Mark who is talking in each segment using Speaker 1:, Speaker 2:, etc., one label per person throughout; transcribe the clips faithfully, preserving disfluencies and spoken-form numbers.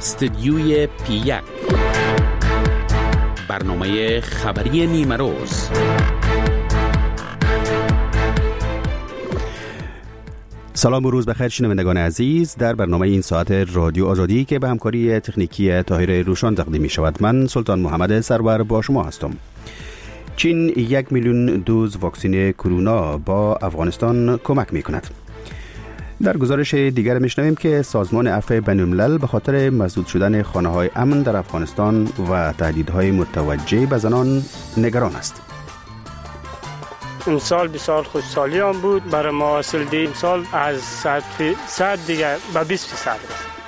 Speaker 1: استدیوی پی یک، برنامه خبری نیمه روز.
Speaker 2: سلام و روز بخیر شنوندگان عزیز. در برنامه این ساعت رادیو آزادی که به همکاری تکنیکی طاهر روشان تقدیم می شود، من سلطان محمد سرور با شما هستم. چین یک میلیون دوز واکسن کرونا با افغانستان کمک می کند. در گزارش دیگر میشنویم که سازمان عفو بین‌الملل به خاطر مسدود شدن خانه‌های امن در افغانستان و تهدیدهای متوجه به زنان نگران است.
Speaker 3: امسال بسیار خوشحالی هم بود برای ما. اصل دی امسال از صد دیگر به بیست فیصد.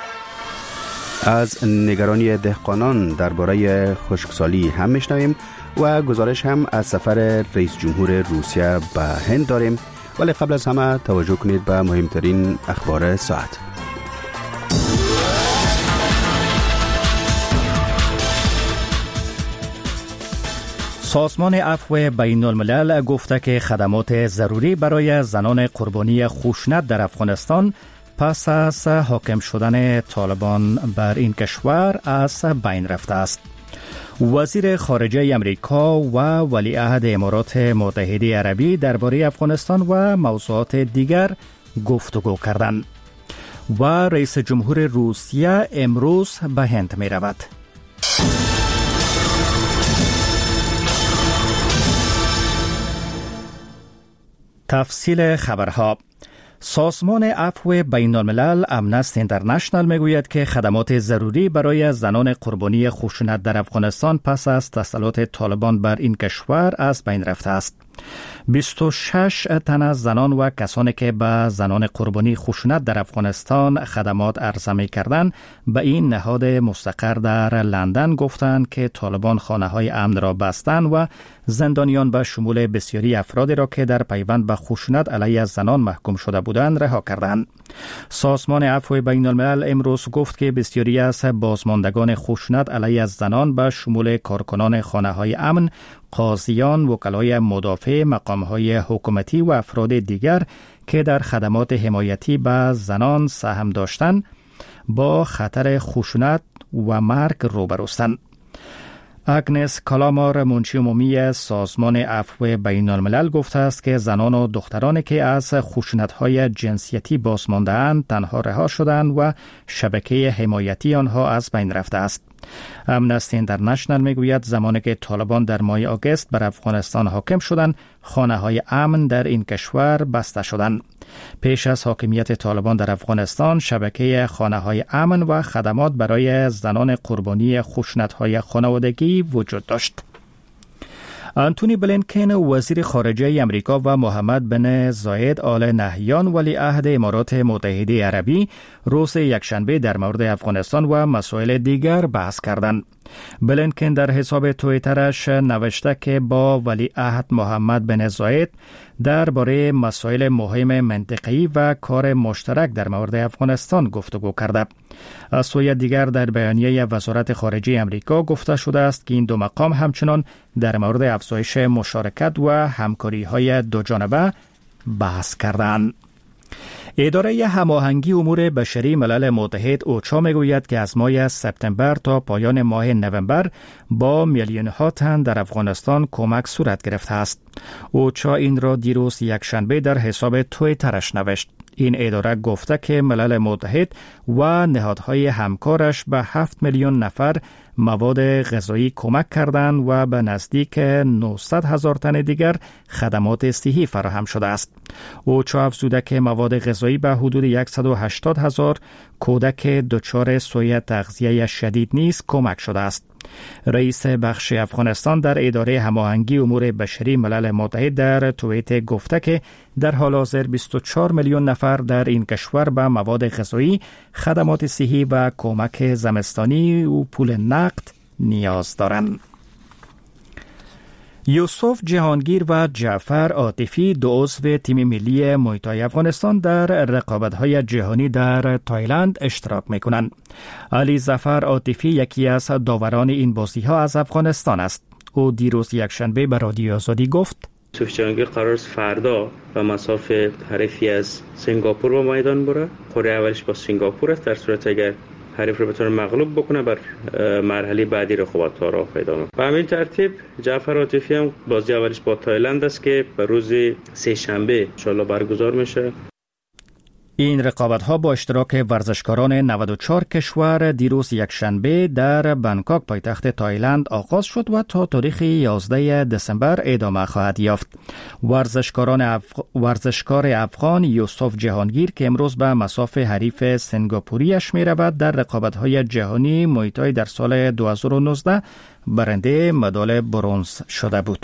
Speaker 2: از نگرانی دهقانان درباره خشکسالی هم میشنویم و گزارش هم از سفر رئیس جمهور روسیه به هند داریم، ولی قبل از همه توجه کنید به مهمترین اخبار ساعت.
Speaker 4: سازمان عفو بین الملل گفته که خدمات ضروری برای زنان قربانی خشونت در افغانستان پس از حاکم شدن طالبان بر این کشور از بین رفته است. وزیر خارجه امریکا و ولیعهد امارات متحده عربی درباره افغانستان و موضوعات دیگر گفتگو کردند و رئیس جمهور روسیه امروز به هند می رود. تفصیل خبرها. سازمان عفو بین الملل امنست اینترنشنال میگوید که خدمات ضروری برای زنان قربانی خشونت در افغانستان پس از تسلط طالبان بر این کشور از بین رفته است. بیست و شش تن از زنان و کسانی که به زنان قربانی خشونت در افغانستان خدمات عرضه می کردند به این نهاد مستقر در لندن گفتند که طالبان خانه‌های امن را بستند و زندانیان به شمول بسیاری افرادی را که در پیوند به خشونت علیه زنان محکوم شده بودند رها کردند. سازمان عفو بین الملل امروز گفت که بسیاری از بازماندگان خشونت علیه زنان به شمول کارکنان خانه‌های امن، قاضیان، وکلای مدافع، مقام‌های حکومتی و افراد دیگر که در خدمات حمایتی به زنان سهم داشتند با خطر خشونت و مرگ روبروستند. اگنس کالامار، منشی عمومی سازمان عفو بین الملل گفته است که زنان و دخترانی که از خشونت‌های جنسیتی بازمانده‌اند تنها رها شدند و شبکه حمایتی آنها از بین رفته است. امنستی اینترنشنال میگوید زمانی که طالبان در ماه آگوست بر افغانستان حاکم شدند، خانه‌های امن در این کشور بسته شدند. پیش از حاکمیت طالبان در افغانستان، شبکه خانه‌های امن و خدمات برای زنان قربانی خشونت‌های خانوادگی وجود داشت. آنتونی بلینکن، وزیر خارجه امریکا، و محمد بن زاید آل نهیان، ولیعهد امارات متحده عربی، روز یکشنبه در مورد افغانستان و مسائل دیگر بحث کردند. بلینکن در حساب توییترش نوشته که با ولیعهد محمد بن زاید درباره مسائل مهم منطقه‌ای و کار مشترک در مورد افغانستان گفتگو کرده. از سوی دیگر در بیانیه وزارت خارجه امریکا گفته شده است که این دو مقام همچنان در مورد افزایش مشارکت و همکاری‌های دوجانبه بحث کردند. اداره هماهنگی امور بشری ملل متحد اوچا میگوید که از ماه سپتامبر تا پایان ماه نوامبر با میلیون ها تن در افغانستان کمک صورت گرفته است. اوچا این را دیروز یکشنبه در حساب توییترش نوشت. این اداره گفته که ملل متحد و نهادهای همکارش به هفت میلیون نفر مواد غذایی کمک کردند و به نزدیک نهصد هزار تن دیگر خدمات صحی فراهم شده است. اوچا افزوده که مواد غذایی به حدود صد و هشتاد هزار کودک دچار سوء تغذیه شدید نیز کمک شده است. رئیس بخش افغانستان در اداره هماهنگی امور بشری ملل متحد در توییت گفته که در حال حاضر بیست و چهار میلیون نفر در این کشور به مواد غذایی، خدمات صحی و کمک زمستانی و پول نقد نیاز دارند. یوسف جهانگیر و جعفر عاطفی، دو عضو تیم ملی موی تای افغانستان، در رقابت‌های جهانی در تایلند اشتراک می‌کنند. علی ظفر عاطفی یکی از داوران این بازی‌ها از افغانستان است. او دیروز یکشنبه به رادیو آزادی گفت:
Speaker 5: یوسف جهانگیر قرار است فردا به مسافه حریفی از سنگاپور به میدان بره. قرعه اولش با سنگاپور است. در صورت اگر حریف رو بتونه مغلوب بکنه، بر مرحله بعدی رقابت‌ها را پیدا کنه. به همین ترتیب جعفر عاطفی هم بازی اولش با تایلند است که به روز سه شنبه ان شاءالله برگزار میشه.
Speaker 4: این رقابت‌ها با اشتراک ورزشکاران نود و چهار کشور دیروز یک شنبه در بانکوک پایتخت تایلند آغاز شد و تا تاریخ یازده دسامبر ادامه خواهد یافت. ورزشکاران افغ... ورزشکار افغان یوسف جهانگیر که امروز به مصاف حریف سنگاپوریش می رود در رقابت‌های جهانی موی تای در سال دو هزار و نوزده برنده مدال برنز شده بود.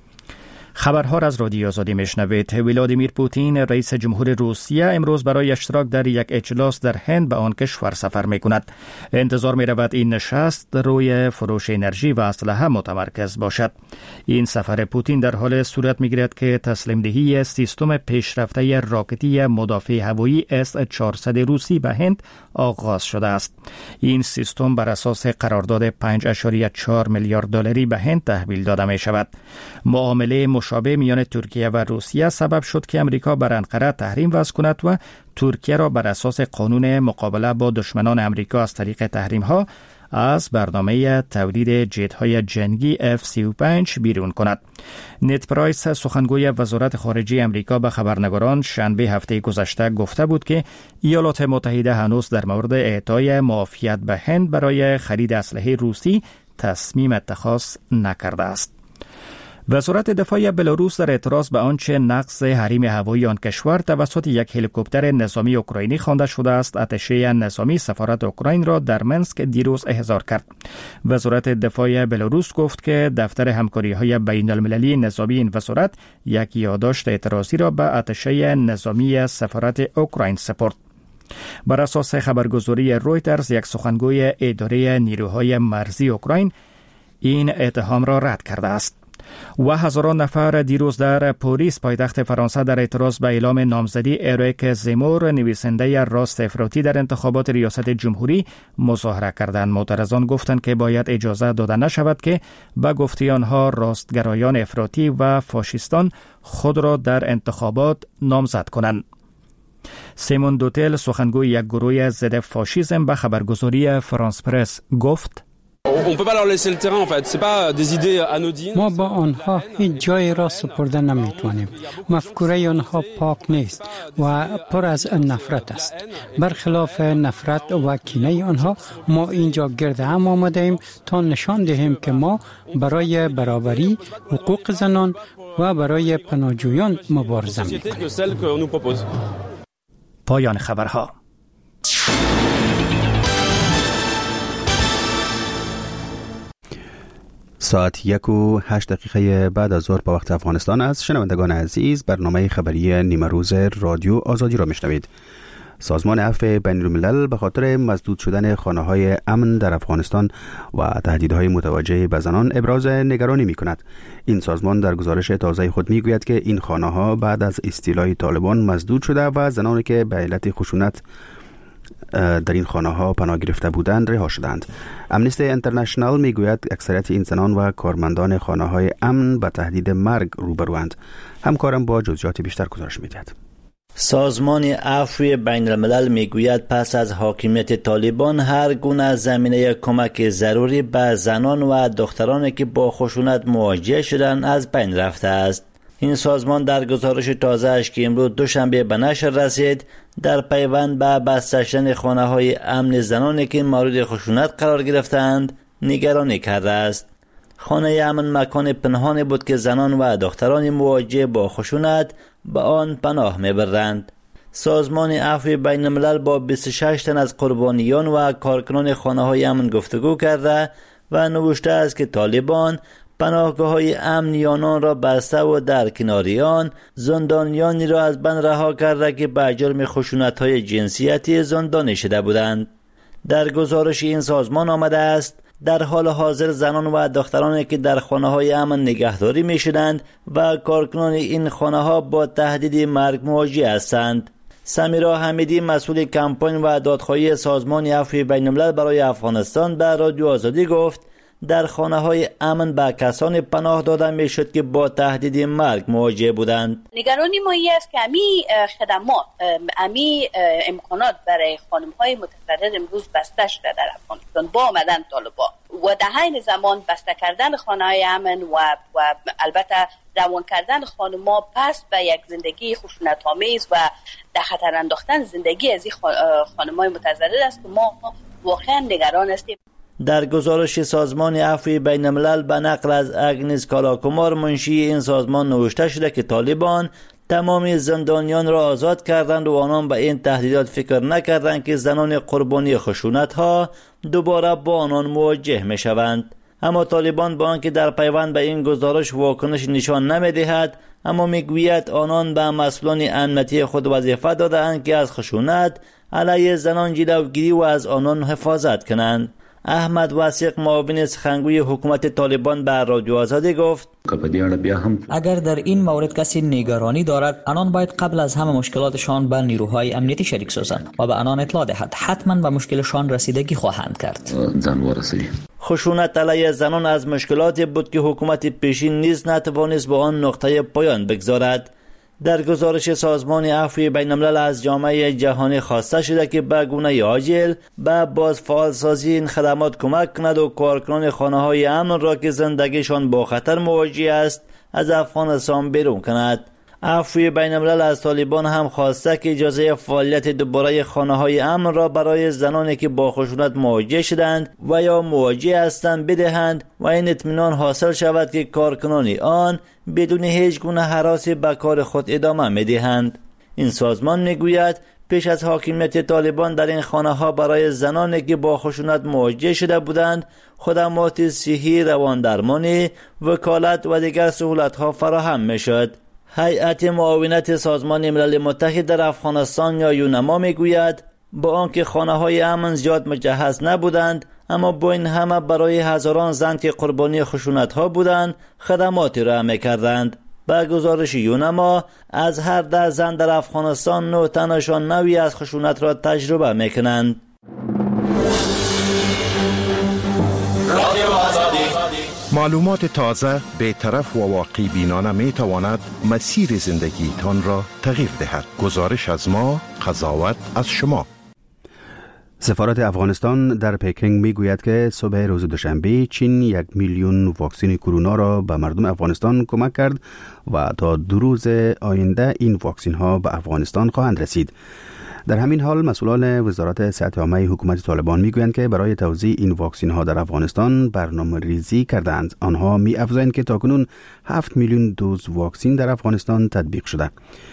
Speaker 4: خبرها را از رادیو آزادی میشنوید. ولادیمیر پوتین رئیس جمهور روسیه امروز برای اشتراک در یک اجلاس در هند به آن کشور سفر می کند. انتظار می رود این نشست روی فروش انرژی و اسلحه متمرکز باشد. این سفر پوتین در حال صورت می گیرد که تسلیم دهی سیستم پیشرفته راکتی مدافع هوایی اس چهارصد روسی به هند آغاز شده است. این سیستم بر اساس قرارداد پنج ممیز چهار میلیارد دلاری به هند تحویل داده می شود. معامله مشابه میان ترکیه و روسیه سبب شد که امریکا بر انقره تحریم وضع کند و ترکیه را بر اساس قانون مقابله با دشمنان امریکا از طریق تحریم ها از برنامه تولید جت‌های جنگی اف سی و پنج بیرون کند. نت پرایس سخنگوی وزارت خارجه امریکا به خبرنگاران شنبه هفته گذشته گفته بود که ایالات متحده هنوز در مورد اعطای معافیت به هند برای خرید اسلحه روسی تصمیم اتخاذ نکرده است. وزارت دفاع بلاروس در اعتراض به آنچه نقض حریم هوایی آن کشور توسط یک هلیکوپتر نظامی اوکراینی خوانده شده است، اتشه نظامی سفارت اوکراین را در منسک دیروز احضار کرد. وزارت دفاع بلاروس گفت که دفتر همکاری‌های بین‌المللی نظامی این وزارت یک یادداشت اعتراضی را به اتشه نظامی سفارت اوکراین سپرد. بر اساس خبرگزاری رویترز، یک سخنگوی اداره نیروهای مرزی اوکراین این اتهام را رد کرده است. و هزاران نفر دیروز در پاریس پایتخت فرانسه در اعتراض به اعلام نامزدی اریک زمور نویسنده راست افراطی در انتخابات ریاست جمهوری مظاهره کردند. معترضان گفتند که باید اجازه داده نشود که به گفته آنها راستگرایان افراطی و فاشیستان خود را در انتخابات نامزد کنند. سیمون دوتل سخنگوی یک گروه ضد فاشیسم به خبرگزاری فرانس پرس گفت:
Speaker 6: ما با آنها هیچ جای را سپرده نمیتوانیم. مفکوره آنها پاک نیست و پر از نفرت است. برخلاف نفرت و کینه آنها، ما اینجا گرد هم آمده ایم تا نشان دهیم که ما برای برابری، حقوق زنان و برای پناهجویان مبارزه میکنیم.
Speaker 4: پایان خبرها.
Speaker 2: ساعت یک و هشت دقیقه بعد از ظهر به وقت افغانستان است. شنوندگان عزیز، برنامه خبری نیمه روز رادیو آزادی را میشنوید. سازمان عفو بین الملل به خاطر مسدود شدن خانه‌های امن در افغانستان و تهدیدهای متوجه به زنان ابراز نگرانی می‌کند. این سازمان در گزارش تازه خود می‌گوید که این خانه‌ها بعد از استیلای طالبان مسدود شده و زنانی که به علت خشونت در این خانه ها پناه گرفته بودند رها شدند. امنیستی انترنشنال میگوید اکثریت این زنان و کارمندان خانه های امن با تهدید مرگ روبروند. همکارم با جزئیات بیشتر گزارش میدهد.
Speaker 7: سازمان عفو بین الملل میگوید پس از حاکمیت طالبان هر گونه زمینه کمک ضروری به زنان و دخترانی که با خشونت مواجه شدند از بین رفته است. این سازمان در گزارش تازه‌اش که امروز دوشنبه به نشر رسید، در پیوند به بسته شدن خانه‌های امن زنانی که مورد خشونت قرار گرفتند نگرانی کرده است. خانه امن مکان پنهانی بود که زنان و دختران مواجه با خشونت به آن پناه می‌برند. سازمان عفو بین الملل با بیست و شش تن از قربانیان و کارکنان خانه‌های امن گفتگو کرده و نوشته است که طالبان پناهگاه‌های امنیانان را بسته و در کناریان زندانیانی را از بند رها کرده که به جرم خشونت‌های جنسیتی زندانی شده بودند. در گزارش این سازمان آمده است در حال حاضر زنان و دخترانی که در خانه‌های امن نگهداری می‌شدند و کارکنان این خانه‌ها با تهدید مرگ مواجه هستند. سمیرا حمیدی مسئول کمپاین و دادخواهی سازمان عفو بین الملل برای افغانستان به رادیو آزادی گفت در خانه‌های امن به کسان پناه داده میشد که با تهدید مرگ مواجه بودند.
Speaker 8: نگرانی ما این است که امی خدمات، امی امکانات برای خانم‌های متضرر امروز بسته شده در افغانستان با آمدن طالبان و در حین زمان بسته کردن خانه‌های امن و و البته روان کردن خانم‌ها پس به یک زندگی خشونت‌آمیز و در خطر انداختن زندگی از این خانم‌های متضرر است که ما واقعا نگران هستیم.
Speaker 7: در گزارش سازمان عفو بین الملل به نقل از اگنس کالاکومار منشی این سازمان نوشته شده که طالبان تمامی زندانیان را آزاد کردند و آنان به این تهدیدات فکر نکردند که زنان قربانی خشونت ها دوباره با آنان مواجه می شوند. اما طالبان با آنکه در پیوند به این گزارش واکنش نشان نمی دهد، اما می گوید آنان به مسئولان امنیتی خود وظیفه دادند که از خشونت علیه زنان جلوگیری و از آنان حفاظت کنند. احمد واسق معاون سخنگوی حکومت طالبان به رادیو آزادی گفت
Speaker 9: اگر در این مورد کسی نگرانی دارد، آنان باید قبل از همه مشکلاتشان به نیروهای امنیتی شریک سازند و به آنان اطلاع دهد. حتما به مشکلشان رسیدگی خواهند کرد.
Speaker 7: خشونت علیه زنان از مشکلاتی بود که حکومت پیشین نیز نتوانست به آن نقطه پایان بگذارد. در گزارش سازمان عفو بین الملل از جامعه جهانی خواسته شده که به گونه عاجل به بازفعالسازی این خدمات کمک کند و کارکنان خانه‌های امن را که زندگیشان با خطر مواجه است از افغانستان بیرون کند. عفو بین الملل از طالبان هم خواسته که اجازه فعالیت دوباره خانه‌های امن را برای زنانی که با خشونت مواجه شدند و یا مواجه هستند بدهند و این اطمینان حاصل شود که کارکنان آن بدون هیچ گونه هراسی به کار خود ادامه می‌دهند. این سازمان میگوید پیش از حاکمیت طالبان در این خانه‌ها برای زنانی که با خشونت مواجه شده بودند خدمات صحی، رواندرمانی، وکالت و دیگر سهولت‌ها فراهم می‌شد. هیئت معاونت سازمان ملل متحد در افغانستان یا یونما میگوید با آنکه خانه‌های امن زیاد مجهز نبودند، اما با این همه برای هزاران زن که قربانی خشونت‌ها بودند خدماتی را می‌کردند. با گزارش یونما از هر ده زن در افغانستان نه تنشان نوعی از خشونت را تجربه می‌کنند.
Speaker 10: معلومات تازه، بی‌طرف و واقعی بینانه می تواند مسیر زندگی تان را تغییر دهد. گزارش از ما، قضاوت از شما.
Speaker 2: سفارت افغانستان در پکینگ می گوید که صبح روز دوشنبه چین یک میلیون واکسن کرونا را به مردم افغانستان کمک کرد و تا دو روز آینده این واکسن ها به افغانستان خواهند رسید. در همین حال مسئولان وزارت صحت عامه حکومت طالبان میگویند که برای توزیع این واکسن ها در افغانستان برنامه ریزی کردند. آنها می افزایند که تاکنون هفت میلیون دوز واکسن در افغانستان تطبیق شده.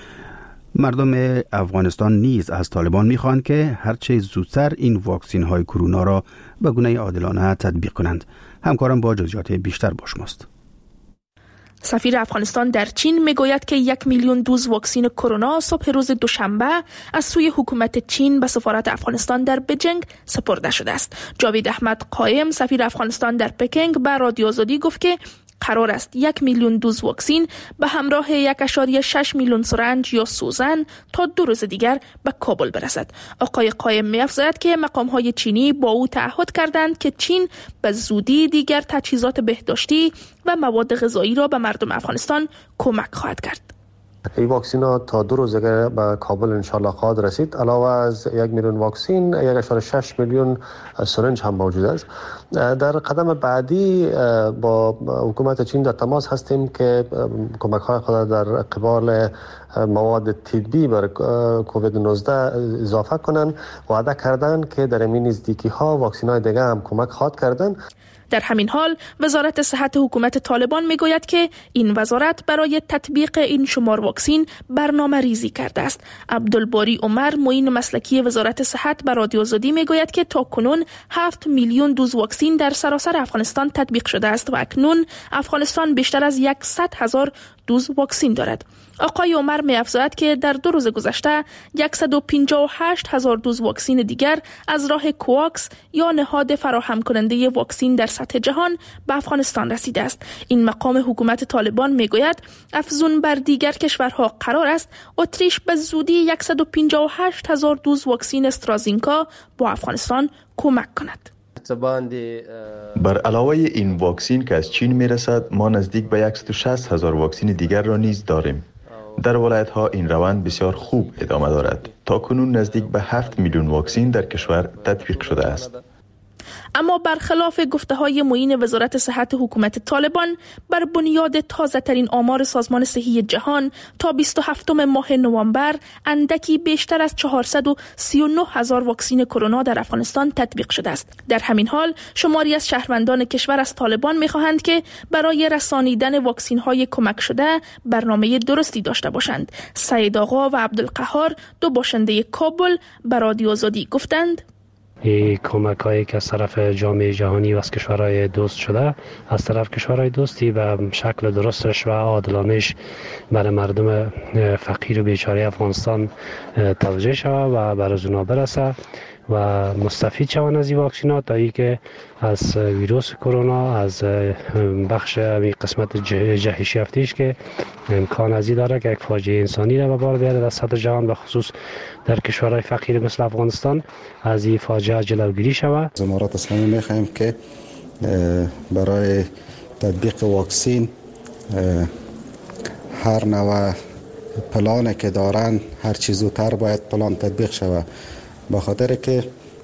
Speaker 2: مردم افغانستان نیز از طالبان میخواهند که هرچه زودتر این واکسن های کرونا را به گونه عادلانه تطبیق کنند. همکارم با جزئیات بیشتر با شماست.
Speaker 11: سفیر افغانستان در چین میگوید که یک میلیون دوز واکسن کرونا صبح روز دوشنبه از سوی حکومت چین به سفارت افغانستان در بیجینگ سپرده شده است. جاوید احمد قائم، سفیر افغانستان در پکینگ، به رادیو آزادی گفت که قرار است یک میلیون دوز واکسن به همراه یک ممیز شش میلیون سرنج یا سوزن تا دو روز دیگر به کابل برسد. آقای قائم می‌افزاید که مقام‌های چینی با او تعهد کردند که چین به زودی دیگر تجهیزات بهداشتی و مواد غذایی را به مردم افغانستان کمک خواهد کرد.
Speaker 12: این واکسن ها تا دو روز دیگر به کابل انشالله خواهد رسید. علاوه از یک میلیون واکسن، یک ممیز شش میلیون سرنج هم موجود است. در قدم بعدی با حکومت چین در تماس هستیم که کمک های خود در قبال مواد طبی بر کووید نوزده اضافه کنند. وعده کردن که در این نزدیکی ها واکسن های دیگر هم کمک خواهد کردن.
Speaker 11: در همین حال وزارت صحت حکومت طالبان میگوید که این وزارت برای تطبیق این شمار واکسن برنامه ریزی کرده است. عبدالباری عمر، معین مسلکی وزارت صحت، به رادیو آزادی میگوید که تا کنون هفت میلیون دوز واکسن در سراسر افغانستان تطبیق شده است و اکنون افغانستان بیشتر از صد هزار دوز واکسن دارد. آقای عمر می‌افزاید که در دو روز گذشته صد و پنجاه و هشت هزار دوز واکسن دیگر از راه کوواکس یا نهاد فراهم کننده واکسن در سطح جهان به افغانستان رسیده است. این مقام حکومت طالبان میگوید افزون بر دیگر کشورها قرار است اتریش به زودی صد و پنجاه و هشت هزار دوز واکسن استرازینکا با افغانستان کمک کند.
Speaker 13: بر علاوه این واکسین که از چین میرسد، ما نزدیک به صد و شصت هزار واکسین دیگر را نیز داریم. در ولایت ها این روند بسیار خوب ادامه دارد. تا کنون نزدیک به هفت میلیون واکسین در کشور تطبیق شده است.
Speaker 11: اما برخلاف گفته های معین وزارت صحت حکومت طالبان، بر بنیاد تازه ترین آمار سازمان صحی جهان تا بیست و هفتم ماه نوامبر اندکی بیشتر از چهارصد و سی و نه هزار واکسین کرونا در افغانستان تطبیق شده است. در همین حال شماری از شهروندان کشور از طالبان می‌خواهند که برای رسانیدن واکسین های کمک شده برنامه درستی داشته باشند. سید آقا و عبدالقهار، دو باشنده کابل، به رادیو آزادی گفتند:
Speaker 14: این کمک هایی که از طرف جامعه جهانی و از کشورهای دوست شده، از طرف کشورهای دوستی به شکل درستش و عادلانهش برای مردم فقیر و بیچاره افغانستان توجیه شود و برای اونا برسه و مستفید شوند از این واکسینات، تا ای که از ویروس کرونا، از بخش این قسمت جهش یافتیش که امکان ازی داره که یک فاجعه انسانی را به بار بیاره در سطح جهان، به خصوص در کشورهای فقیر مثل افغانستان، از این فاجعه جلوگیری شود.
Speaker 15: از امارات اسلامی می‌خواهیم که برای تطبیق واکسین هر نوع پلانی که دارن هر چیز زودتر باید پلان تطبیق شود، به خاطر که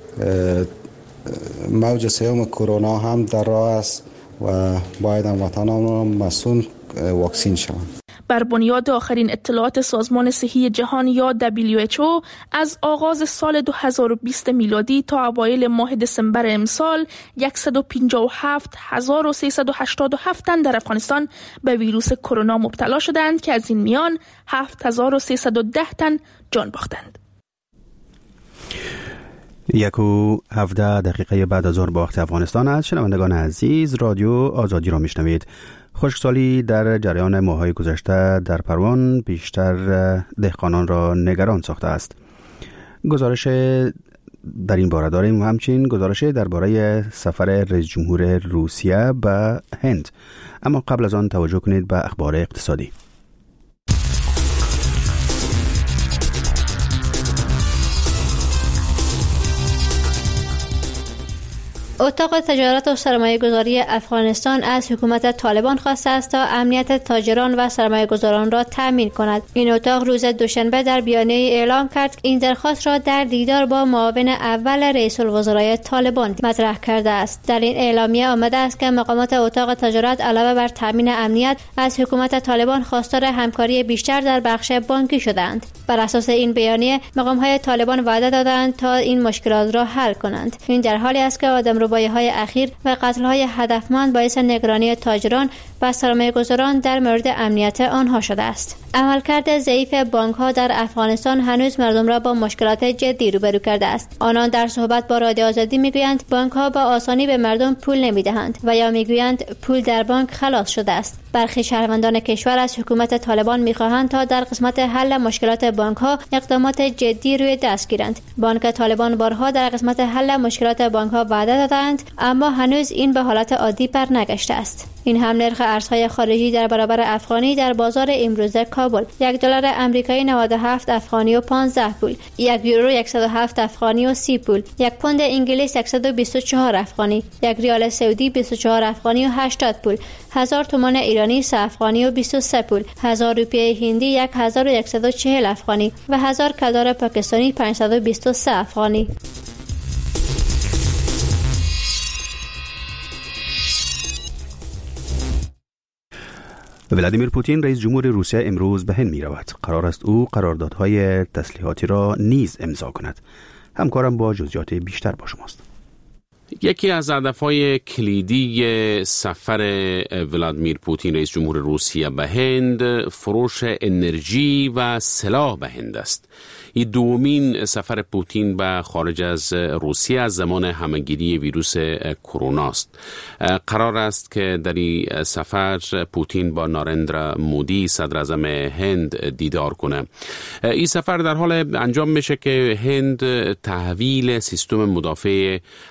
Speaker 15: موج سوم کرونا هم در راه است و باید هموطنان مسئول واکسین شوند.
Speaker 11: بر بنیاد آخرین اطلاعات سازمان صحی جهان یا دبلیو اچ او، از آغاز سال دو هزار و بیست میلادی تا اوایل ماه دسامبر امسال صد و پنجاه و هفت هزار و سیصد و هشتاد و هفت تن در افغانستان به ویروس کرونا مبتلا شدند که از این میان هفت هزار و سیصد و ده تن جان باختند.
Speaker 2: یک و هفده دقیقه بعد از ظهر با وقت افغانستان است. شنوندگان عزیز، رادیو آزادی را میشنوید. خشکسالی در جریان ماه‌های گذشته در پروان بیشتر دهقانان را نگران ساخته است. گزارش در این باره داریم و همچنین گزارش درباره سفر رئیس جمهور روسیه به هند. اما قبل از آن توجه کنید به اخبار اقتصادی.
Speaker 16: اتاق تجارت و سرمایه گذاری افغانستان از حکومت طالبان خواسته است تا امنیت تاجران و سرمایه گذاران را تأمین کند. این اتاق روز دوشنبه در بیانیه اعلام کرد که این درخواست را در دیدار با معاون اول رئیس الوزرای طالبان مطرح کرده است. در این اعلامیه آمده است که مقامات اتاق تجارت علاوه بر تأمین امنیت از حکومت طالبان خواستار همکاری بیشتر در بخش بانکی شدند. بر اساس این بیانیه مقام‌های طالبان وعده دادند تا این مشکلات را حل کنند. این در حالی است که آدمربایی‌های اخیر و قتل‌های هدفمند باعث نگرانی تاجران و سرمایه‌گذاران در مورد امنیت آنها شده است. عملکرد ضعیف بانک‌ها در افغانستان هنوز مردم را با مشکلات جدی روبرو کرده است. آنان در صحبت با رادیو آزادی می‌گویند بانک‌ها با آسانی به مردم پول نمی‌دهند و یا می‌گویند پول در بانک خلاص شده است. برخی شهروندان کشور از حکومت طالبان می‌خواهند تا در قسمت حل مشکلات بانک‌ها اقدامات جدی روی دست گیرند. بانک طالبان بارها در قسمت حل مشکلات بانک‌ها وعده دادند، اما هنوز این به حالت عادی برنگشته است. این هم نرخ ارزهای خارجی در برابر افغانی در بازار امروزه کابل: یک دلار امریکایی نود و هفت افغانی و پانزده پول، یک یورو صد و هفت افغانی و سی پول، یک پوند انگلیس صد و بیست و چهار افغانی، یک ریال سعودی بیست و چهار افغانی و هشتاد پول، هزار تومان ایرانی سه افغانی و بیست و سه پول، هزار روپیه هندی هزار و صد و چهل افغانی و هزار کلدار پاکستانی پانصد و بیست و سه افغانی.
Speaker 2: ولادیمیر پوتین رئیس جمهور روسیه امروز به هند می رود. قرار است او قراردادهای تسلیحاتی را نیز امضا کند. همکارم با جزئیات بیشتر با شماست.
Speaker 1: یکی از هدفهای کلیدی سفر ولادیمیر پوتین رئیس جمهور روسیه به هند فروش انرژی و سلاح به هند است. این دومین سفر پوتین به خارج از روسیه از زمان همهگیری ویروس کرونا است. قرار است که در این سفر پوتین با نارندرا مودی صدر اعظم هند دیدار کنه. این سفر در حال انجام میشه که هند تحویل سیستم مدافع هوای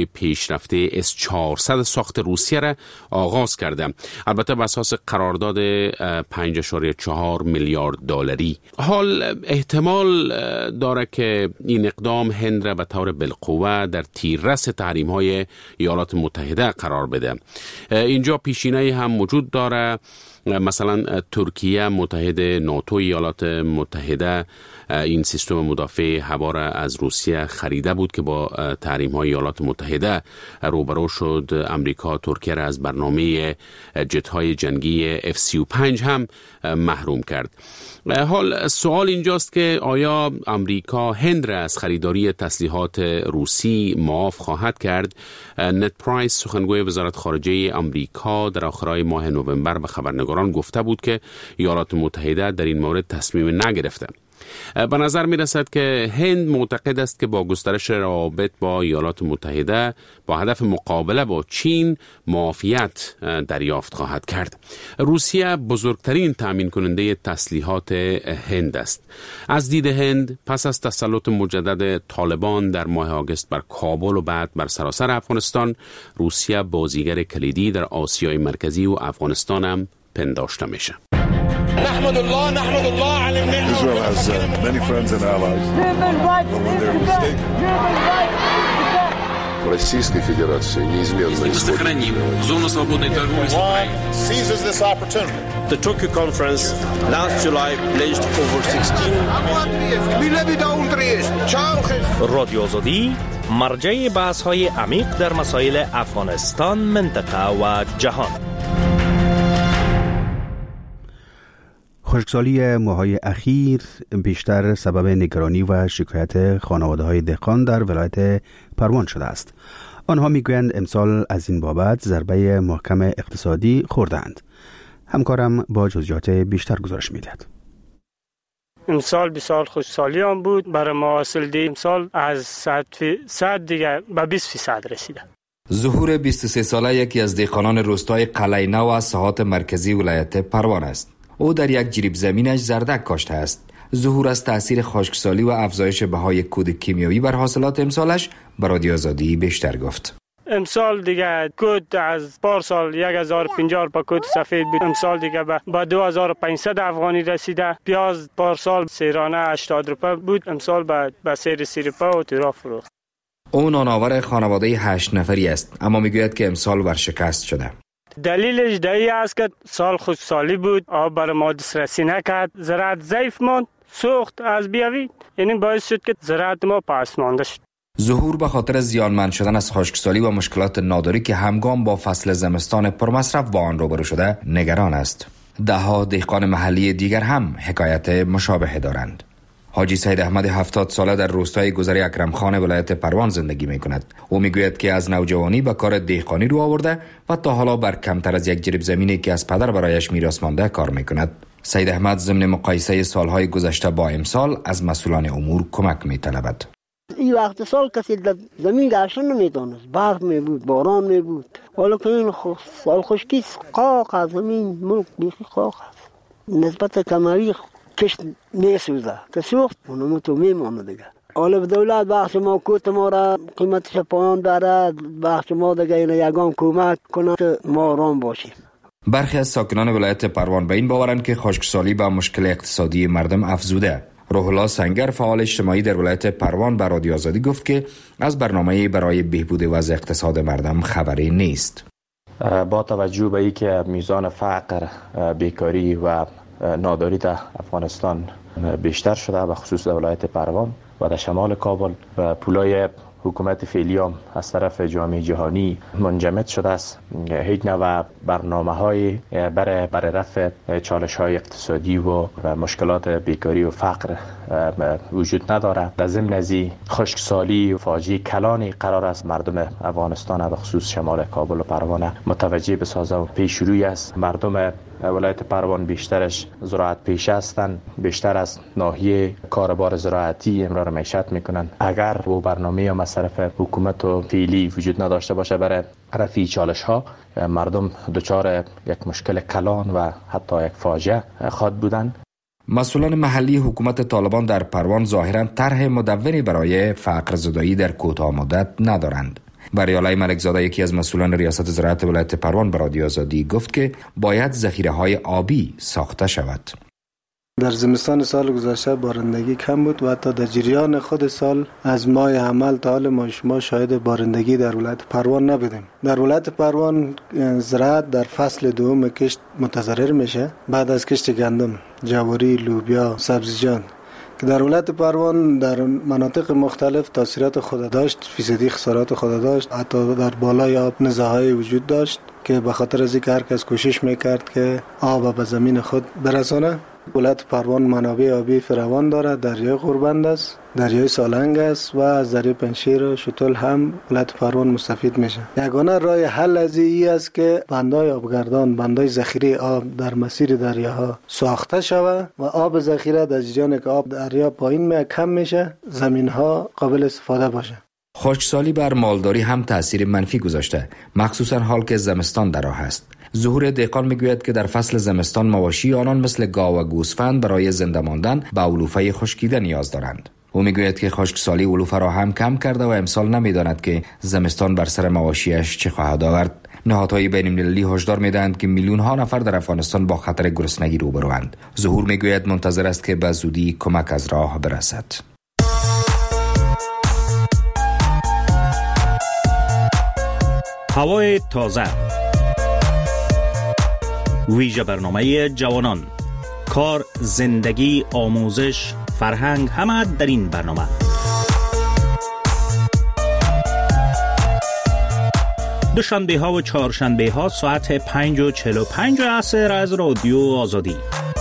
Speaker 1: پیشرفته اس چهارصد ساخت روسیه را آغاز کرده، البته بر اساس قرارداد پنج ممیز چهار میلیارد دلاری. حال احتمال داره که این اقدام هند را به طور بالقوه در تیررس تحریم‌های ایالات متحده قرار بده. اینجا پیشینه هم موجود داره، مثلا ترکیه متحد ناتو ایالات متحده این سیستم مدافع هوا را از روسیه خریده بود که با تحریم های ایالات متحده روبرو شد. امریکا ترکیه را از برنامه جت های جنگی اف سی و پنج هم محروم کرد. حال سوال اینجاست که آیا امریکا هند را از خریداری تسلیحات روسی معاف خواهد کرد؟ نت پرایس سخنگوی وزارت خارجه امریکا در آخرای ماه نوامبر به خبرنگاران گفته بود که ایالات متحده در این مورد تصمیم نگرفته. به نظر می رسد که هند معتقد است که با گسترش روابط با ایالات متحده با هدف مقابله با چین معافیت دریافت خواهد کرد. روسیه بزرگترین تامین کننده تسلیحات هند است. از دید هند پس از تسلط مجدد طالبان در ماه آگوست بر کابل و بعد بر سراسر افغانستان، روسیه بازیگر کلیدی در آسیای مرکزی و افغانستان هم پنداشته میشه.
Speaker 17: نحمد الله نحمد الله على النعمة. Israel has uh, many friends and allies. But when they're mistaken.
Speaker 18: Российской Федерации неизменно
Speaker 1: сохраним зону свободной торговли с Украиной.
Speaker 17: Seizes this opportunity. The Tokyo conference last July pledged over sixteen.
Speaker 19: رادیو آزادی مرجع بحث‌های عمیق در مسائل افغانستان، منطقه و جهان.
Speaker 2: خشکسالی ماه‌های اخیر بیشتر سبب نگرانی و شکایت خانواده‌های دهقان در ولایت پروان شده است. آنها میگویند امسال از این بابت ضربه محکم اقتصادی خوردند. همکارم با جزئیات بیشتر گزارش می‌دهد.
Speaker 3: امسال بسیار خشکسالی هم بود. برای محاصل دی امسال از صد دیگه به بیست فیصد رسیده.
Speaker 20: ظهور بیست و سه ساله یکی از دهقانان روستای قلعه نو و ساحات مرکزی ولایت پروان است. او در یک جریب زمینش زردک کاشته است. ظهور از تأثیر خشکسالی و افزایش بهای کود کیمیایی بر حاصلات امسالش بر رادیو آزادی بیشتر گفت.
Speaker 3: امسال دیگه کود از پارسال یک هزار و پنجاه روپا کود سفید بود، امسال دیگه به دو هزار و پانصد افغانی رسیده. پیاز پارسال سیرانه هشتاد روپا بود، امسال به به سیر سی روپا و تیرا فروخت.
Speaker 20: او نانآور خانواده هشت نفری است، اما میگوید که امسال ورشکست شده.
Speaker 3: دلیلش دایی است که سال خشکسالی بود، آب برای ما دسترسی نکرد، زراعت ضعیف ماند، سوخت از بیاوی، یعنی باعث شد که زراعت ما پس مانده شد.
Speaker 20: ظهور به خاطر زیانمند شدن از خشکسالی و مشکلات ناداری که همگام با فصل زمستان پرمصرف با آن روبرو شده نگران است. ده‌ها دهقان محلی دیگر هم حکایت مشابه دارند. حاجی سید احمد هفتاد ساله در روستای گذری اکرم خان ولایت پروان زندگی می کند. او می گوید که از نوجوانی به کار دهقانی رو آورده و تا حالا بر کمتر از یک جریب زمینی که از پدر برایش میراث مانده کار می کند. سید احمد ضمن مقایسه سالهای گذشته با امسال از مسئولان امور کمک می طلبد.
Speaker 21: این وقت سال کسی در زمین گشتن نمی دانست، برف می بود، باران می بود. حالا که این سال خشکی قاق از زمین ملک بیخی قاق است. نسبت کمری کشت میسوزه که سوخت اونمو تو میمانه دیگه. حالا به دولت بخش ما کوت ما را قیمتش پایان داره، بخش ما دیگه این یگان کمک کنه که ما آرام باشیم.
Speaker 20: برخی از ساکنان ولایت پروان به این باورند که خشکسالی با مشکل اقتصادی مردم افزوده. روح الله سنگر فعال اجتماعی در ولایت پروان به رادیو آزادی گفت که از برنامه برای بهبود وضع اقتصاد مردم خبری نیست.
Speaker 5: با توجه به اینکه میزان فقر، بیکاری و ناداری در افغانستان بیشتر شده و خصوص در ولایت پروان و در شمال کابل و پولای حکومت فعلی هم از طرف جامعه جهانی منجمد شده است، هیچ نوع برنامه‌های برای برای رفع چالش‌های اقتصادی و مشکلات بیکاری و فقر وجود ندارد. در ضمن از خشکسالی و فاجعه کلانی قرار است مردم افغانستان و خصوص شمال کابل و پروان متوجه بسازه و پیش روی است. مردم ولایت پروان بیشترش زراعت پیشه هستند، بیشتر از ناحیه کاربار زراعتی امرار معیشت میکنند. اگر و برنامه هم از طرف حکومت و فعلی وجود نداشته باشه برای رفع چالش ها، مردم دچار یک مشکل کلان و حتی یک فاجعه خواهد بودند.
Speaker 20: مسئولان محلی حکومت طالبان در پروان ظاهراً طرح مدونی برای فقر زدایی در کوتاه مدت ندارند. بریالای ملکزاده یکی از مسئولان ریاست زراعت ولایت پروان به رادیو آزادی گفت که باید ذخیره‌های آبی ساخته شود.
Speaker 6: در زمستان سال گذشته بارندگی کم بود و حتی در جریان خود سال از ماه حمل تا حال ما شما شاهد بارندگی در ولایت پروان نبودیم. در ولایت پروان زراعت در فصل دوم کشت متضرر میشه بعد از کشت گندم، جواری، لوبیا، سبزیجات که در ولایت پروان در مناطق مختلف تاثیرات خود داشت، فیصدی خسارات خود داشت، حتی در بالای آب نزاعی وجود داشت که به خاطر از اینکه هر کس کوشش میکرد که آب به زمین خود برسانه. ولایت پروان منابع آبی فراوان دارد، دریای غوربند است، دریای سالنگ است و از دریای پنشیر و شتل هم ولایت پروان مستفید میشه. یگانه راه حل از این است که بندهای آبگردان، بندهای ذخیره آب در مسیر دریاها ساخته شود و آب ذخیره در جریان که آب دریا پایین می کم میشه، زمینها قابل استفاده باشه.
Speaker 20: خشکسالی بر مالداری هم تأثیر منفی گذاشته، مخصوصا حال که زمستان در راه است. ظهور دهقان میگوید که در فصل زمستان مواشی آنان مثل گاو و گوسفند برای زنده ماندن به علوفه خشکیده نیاز دارند. او میگوید که خشکسالی علوفه را هم کم کرده و امسال نمیداند که زمستان بر سر مواشیش چه خواهد آورد. نهادهای بین المللی هشدار میدهند که میلیون ها نفر در افغانستان با خطر گرسنگی روبروند. ظهور میگوید منتظر است که به زودی کمک از راه برسد.
Speaker 19: هوای تازه، ویژه برنامه جوانان، کار، زندگی، آموزش، فرهنگ، همه در این برنامه. دوشنبه ها و چهارشنبه ها ساعت پنج و چهل و پنج عصر از رادیو آزادی.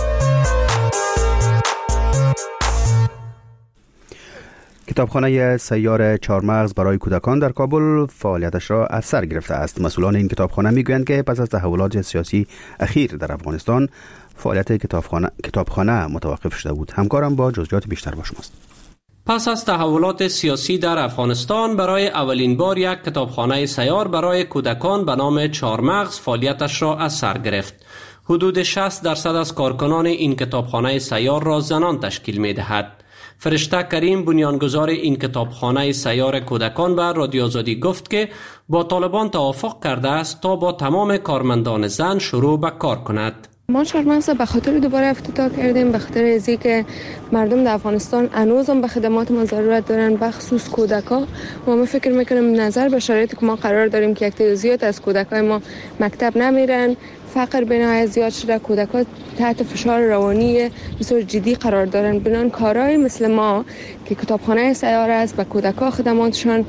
Speaker 2: کتابخانه سیار چهارمغز برای کودکان در کابل فعالیتش را از سر گرفته است. مسئولان این کتابخانه میگویند که پس از تحولات سیاسی اخیر در افغانستان فعالیت کتابخانه کتابخانه متوقف شده بود. همکارم با جزئیات بیشتر با شماست.
Speaker 22: پس از تحولات سیاسی در افغانستان برای اولین بار یک کتابخانه سیار برای کودکان به نام چهارمغز فعالیتش را از سر گرفت. حدود شصت درصد از کارکنان این کتابخانه سیار را زنان تشکیل می‌دهد. فرشته کریم بنیانگذار این کتابخانه سیار کودکان به رادیو آزادی گفت که با طالبان توافق کرده است تا با تمام کارمندان زن شروع به کار کند.
Speaker 23: ما چهارمغز به خاطر دوباره افتتاح کردیم، به خاطر از اینکه مردم در افغانستان هنوز هم به خدمات ما ضرورت دارن، به خصوص کودکان. ما ما فکر میکنم نظر به شرایطی که ما قرار داریم که یک تعداد زیاد از کودکای ما مکتب نمیرن، فقر بنای زیاد شده، کودکان تحت فشار روانی بسیار جدی قرار دارن. بنان کارهای مثل ما که کتابخانه سیار است و کودکان خدماتشان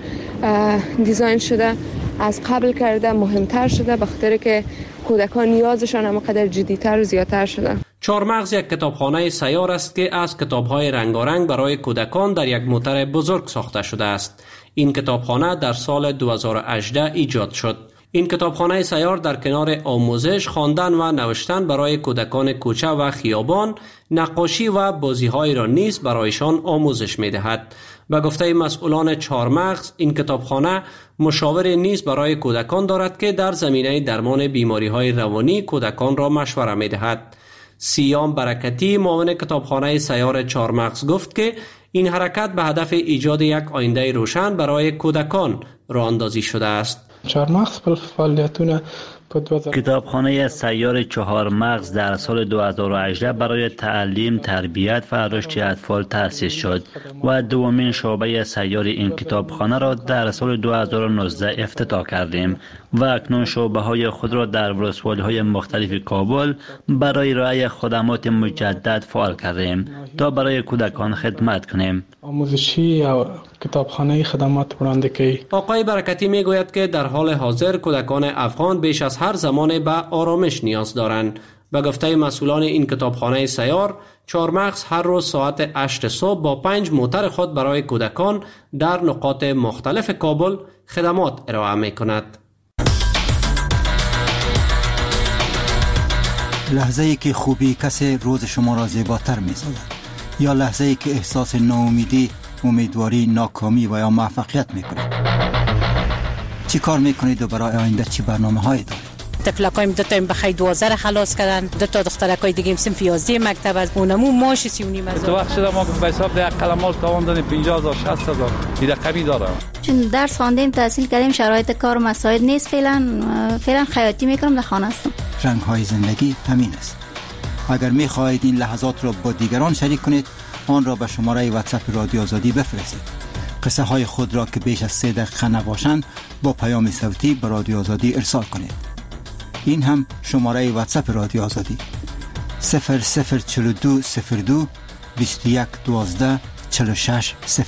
Speaker 23: دیزاین شده از قبل کرده مهمتر شده، به خاطر که کودکان نیازشان همقدر جدیتر و زیادتر شده.
Speaker 22: چهارمغز یک کتابخانه سیار است که از کتاب‌های رنگارنگ برای کودکان در یک موتر بزرگ ساخته شده است. این کتابخانه در سال دو هزار و هجده ایجاد شد. این کتابخانه سیار در کنار آموزش، خواندن و نوشتن برای کودکان کوچه و خیابان، نقاشی و بازی‌های را نیز برایشان آموزش می‌دهد. به گفته مسئولان چهارمغز، این کتابخانه مشاور نیز برای کودکان دارد که در زمینه درمان بیماری‌های روانی کودکان را مشوره می‌دهد. سیام برکتی معاون کتابخانه سیار چهارمغز گفت که این حرکت به هدف ایجاد یک آینده روشن برای کودکان راه اندازی شده است.
Speaker 24: چهارمغز فعالیتونه
Speaker 7: کتابخانه سیار چهارمغز در سال دو هزار و هجده برای تعلیم، تربیت و رشد اطفال تأسیس شد و دومین شعبه سیار این کتابخانه را در سال دو هزار و نوزده افتتاح کردیم و اکنون شعبه های خود را در ولسوالی های مختلف کابل برای ارائه خدمات مجدد فعال کردیم تا برای کودکان خدمت کنیم.
Speaker 24: آموزشی یا کتابخانه خدمات برندگی.
Speaker 22: آقای برکتی میگوید که در حال حاضر کودکان افغان بیش از هر زمان به آرامش نیاز دارند. به گفته مسئولان این کتابخانه سیار، چهارمغز هر روز ساعت هشت صبح با پنج موتر خود برای کودکان در نقاط مختلف کابل خدمات ارائه می کند.
Speaker 25: لحظه ای که خوبی کسی روز شما را زیباتر می سازد، یا لحظه ای که احساس ناامیدی، امیدواری، ناکامی و یا موفقیت می کنید. چی کار می کنید و برای آینده چی برنامه هایی دارید؟
Speaker 26: تفلکایم دو تایم بخی دوازده خلاص کردن، دو تا دخترکای دیگه صنف یازده مکتب از اونمو ماش سی و نیم هزار.
Speaker 27: تو وقت شده ما به حساب ده قلمال تاوان دادیم پنجاه هزار شصت هزار. این رقمی داره.
Speaker 16: چون درس خواندیم تحصیل کردیم شرایط کار مساعد نیست، فعلا فعلا خیاطی میکنم، در خانه هستم.
Speaker 25: رنگ های زندگی همین است. اگر می خواهید این لحظات را با دیگران شریک کنید، آن را به شماره واتساپ رادیو آزادی بفرستید. قصه های خود را که بیش از سه دقیقه نباشند با پیام صوتی به رادیو آزادی ارسال کنید. این هم شماره واتساپ رادیو آزادی صفر صفر چهل و دو صفر دو بیست و یک دوازده چهل و شش صفر.